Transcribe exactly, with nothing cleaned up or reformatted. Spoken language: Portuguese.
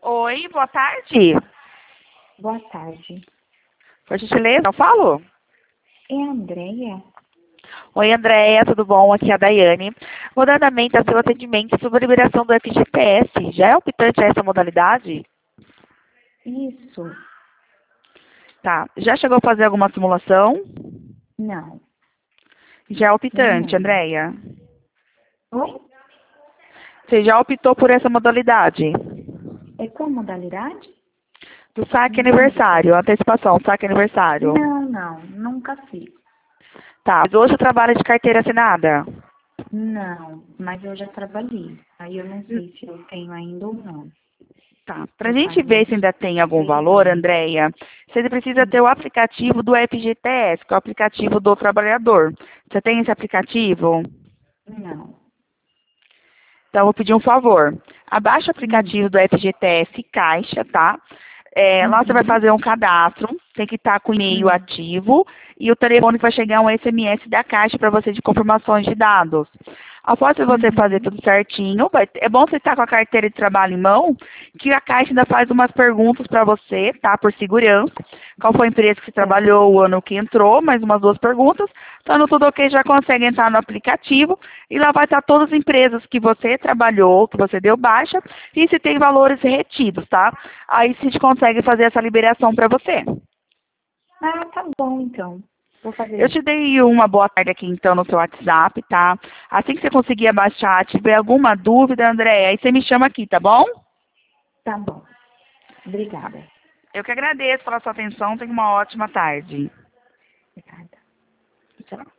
Oi, boa tarde. Boa tarde. Por gentileza, eu falo? É a Andréia? Oi, Andréia, tudo bom? Aqui é a Daiane. Vou dar andamento ao seu atendimento sobre a liberação do F G T S. Já é optante essa modalidade? Isso. Tá. Já chegou a fazer alguma simulação? Não. Já é optante, Nenhuma. Andréia. Oi? Você já optou por essa modalidade? É qual modalidade? Do saque Não entendi. aniversário, antecipação, saque aniversário. Não, não. Nunca fiz. Tá. Mas hoje trabalha de carteira assinada? Não, mas eu já trabalhei. Aí eu não sei se eu tenho ainda ou não. Tá. Pra Já gente faz ver uns se ainda tem algum seis valor, anos. Andréia, você precisa Hum. ter o aplicativo do F G T S, que é o aplicativo do trabalhador. Você tem esse aplicativo? Não. Então, eu vou pedir um favor. Abaixa o Hum. aplicativo do F G T S Caixa, tá? É, lá você vai Uhum. fazer um cadastro, tem que estar com o e-mail Hum. ativo e o telefone vai chegar um S M S da Caixa para você de confirmações de dados. Após você fazer Uhum. tudo certinho, vai- é bom você estar com a carteira de trabalho em mão, que a Caixa ainda faz umas perguntas para você, tá? Por segurança. Qual foi a empresa que você Tá. trabalhou, o ano que entrou, mais umas duas perguntas. Estando tudo ok, já consegue entrar no aplicativo e lá vai estar todas as empresas que você trabalhou, que você deu baixa e se tem valores retidos, tá? Aí a gente consegue fazer essa liberação para você. Ah, tá bom então. Vou fazer Eu te isso. dei uma boa tarde aqui então no seu WhatsApp, tá? Assim que você conseguir abaixar, tiver alguma dúvida, André, aí você me chama aqui, tá bom? Tá bom. Obrigada. Eu que agradeço pela sua atenção, tenha uma ótima tarde. Obrigada. Tchau.